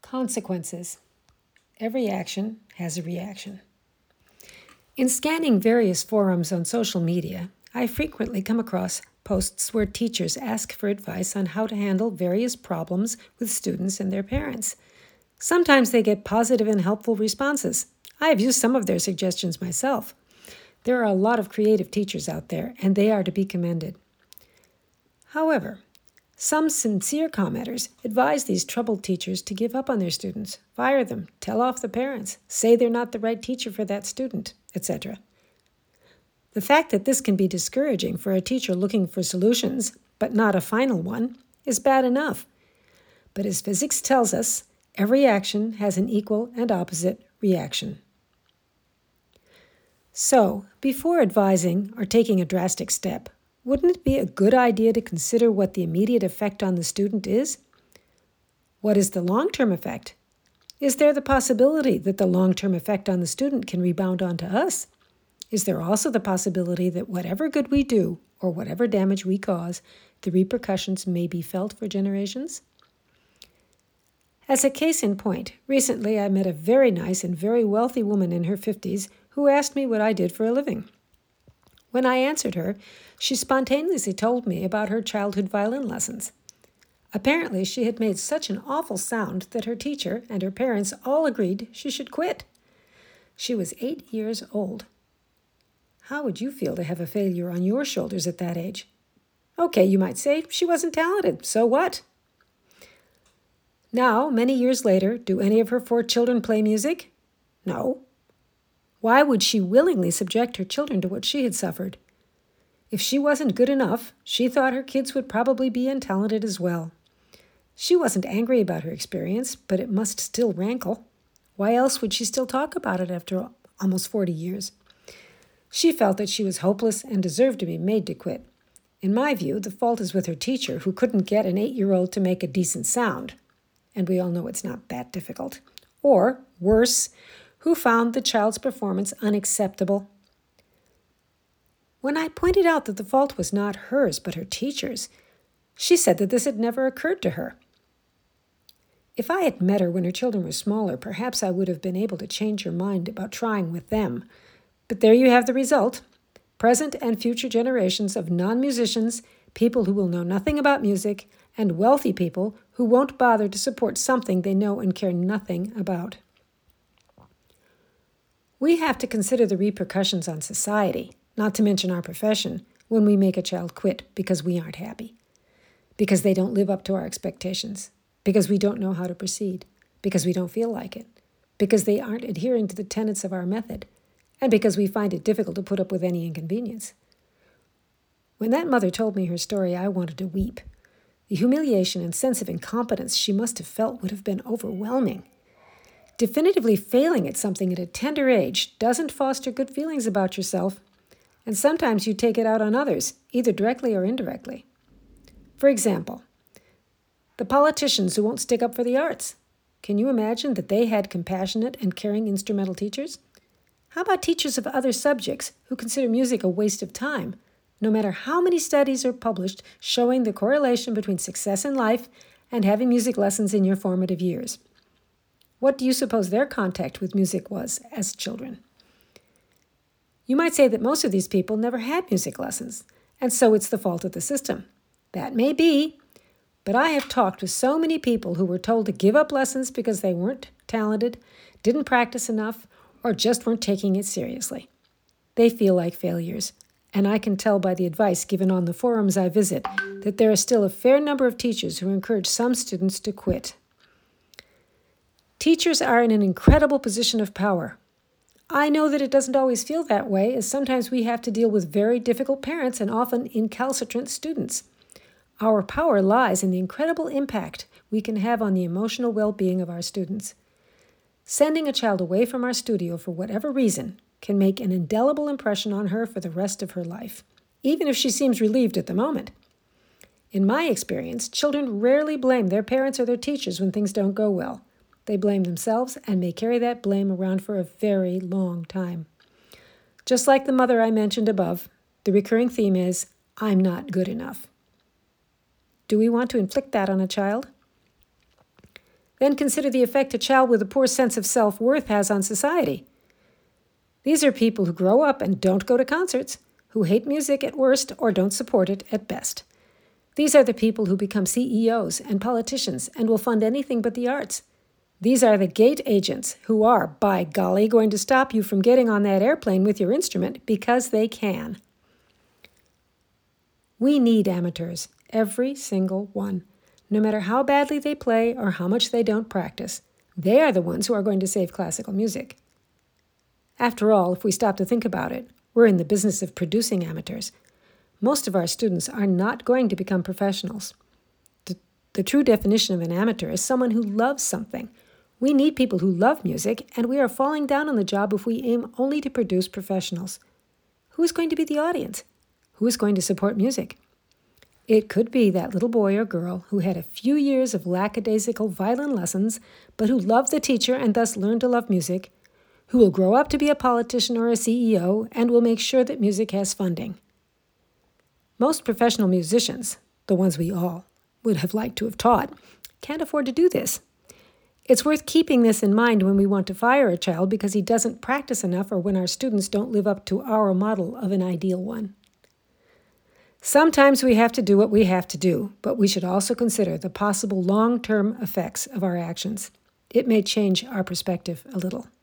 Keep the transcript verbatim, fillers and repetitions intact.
Consequences. Every action has a reaction. In scanning various forums on social media, I frequently come across posts where teachers ask for advice on how to handle various problems with students and their parents. Sometimes they get positive and helpful responses. I have used some of their suggestions myself. There are a lot of creative teachers out there, and they are to be commended. However, some sincere commenters advise these troubled teachers to give up on their students, fire them, tell off the parents, say they're not the right teacher for that student, et cetera. The fact that this can be discouraging for a teacher looking for solutions, but not a final one, is bad enough. But as physics tells us, every action has an equal and opposite reaction. So, before advising or taking a drastic step, wouldn't it be a good idea to consider what the immediate effect on the student is? What is the long-term effect? Is there the possibility that the long-term effect on the student can rebound onto us? Is there also the possibility that whatever good we do or whatever damage we cause, the repercussions may be felt for generations? As a case in point, recently I met a very nice and very wealthy woman in her fifties who asked me what I did for a living. When I answered her, she spontaneously told me about her childhood violin lessons. Apparently, she had made such an awful sound that her teacher and her parents all agreed she should quit. She was eight years old. How would you feel to have a failure on your shoulders at that age? Okay, you might say, she wasn't talented, so what? Now, many years later, do any of her four children play music? No. Why would she willingly subject her children to what she had suffered? If she wasn't good enough, she thought her kids would probably be untalented as well. She wasn't angry about her experience, but it must still rankle. Why else would she still talk about it after almost forty years? She felt that she was hopeless and deserved to be made to quit. In my view, the fault is with her teacher, who couldn't get an eight-year-old to make a decent sound. And we all know it's not that difficult. Or, worse, who found the child's performance unacceptable. When I pointed out that the fault was not hers but her teacher's, she said that this had never occurred to her. If I had met her when her children were smaller, perhaps I would have been able to change her mind about trying with them. But there you have the result. Present and future generations of non-musicians, people who will know nothing about music, and wealthy people who won't bother to support something they know and care nothing about. We have to consider the repercussions on society, not to mention our profession, when we make a child quit because we aren't happy, because they don't live up to our expectations, because we don't know how to proceed, because we don't feel like it, because they aren't adhering to the tenets of our method, and because we find it difficult to put up with any inconvenience. When that mother told me her story, I wanted to weep. The humiliation and sense of incompetence she must have felt would have been overwhelming. Definitively failing at something at a tender age doesn't foster good feelings about yourself, and sometimes you take it out on others, either directly or indirectly. For example, the politicians who won't stick up for the arts. Can you imagine that they had compassionate and caring instrumental teachers? How about teachers of other subjects who consider music a waste of time, no matter how many studies are published showing the correlation between success in life and having music lessons in your formative years? What do you suppose their contact with music was as children? You might say that most of these people never had music lessons, and so it's the fault of the system. That may be, but I have talked with so many people who were told to give up lessons because they weren't talented, didn't practice enough, or just weren't taking it seriously. They feel like failures, and I can tell by the advice given on the forums I visit that there are still a fair number of teachers who encourage some students to quit. Teachers are in an incredible position of power. I know that it doesn't always feel that way, as sometimes we have to deal with very difficult parents and often incalcitrant students. Our power lies in the incredible impact we can have on the emotional well-being of our students. Sending a child away from our studio for whatever reason can make an indelible impression on her for the rest of her life, even if she seems relieved at the moment. In my experience, children rarely blame their parents or their teachers when things don't go well. They blame themselves and may carry that blame around for a very long time. Just like the mother I mentioned above, the recurring theme is, I'm not good enough. Do we want to inflict that on a child? Then consider the effect a child with a poor sense of self-worth has on society. These are people who grow up and don't go to concerts, who hate music at worst or don't support it at best. These are the people who become C E Os and politicians and will fund anything but the arts. These are the gate agents who are, by golly, going to stop you from getting on that airplane with your instrument because they can. We need amateurs, every single one, no matter how badly they play or how much they don't practice. They are the ones who are going to save classical music. After all, if we stop to think about it, we're in the business of producing amateurs. Most of our students are not going to become professionals. The, the true definition of an amateur is someone who loves something. We need people who love music, and we are falling down on the job if we aim only to produce professionals. Who is going to be the audience? Who is going to support music? It could be that little boy or girl who had a few years of lackadaisical violin lessons, but who loved the teacher and thus learned to love music, who will grow up to be a politician or a C E O and will make sure that music has funding. Most professional musicians, the ones we all would have liked to have taught, can't afford to do this. It's worth keeping this in mind when we want to fire a child because he doesn't practice enough or when our students don't live up to our model of an ideal one. Sometimes we have to do what we have to do, but we should also consider the possible long-term effects of our actions. It may change our perspective a little.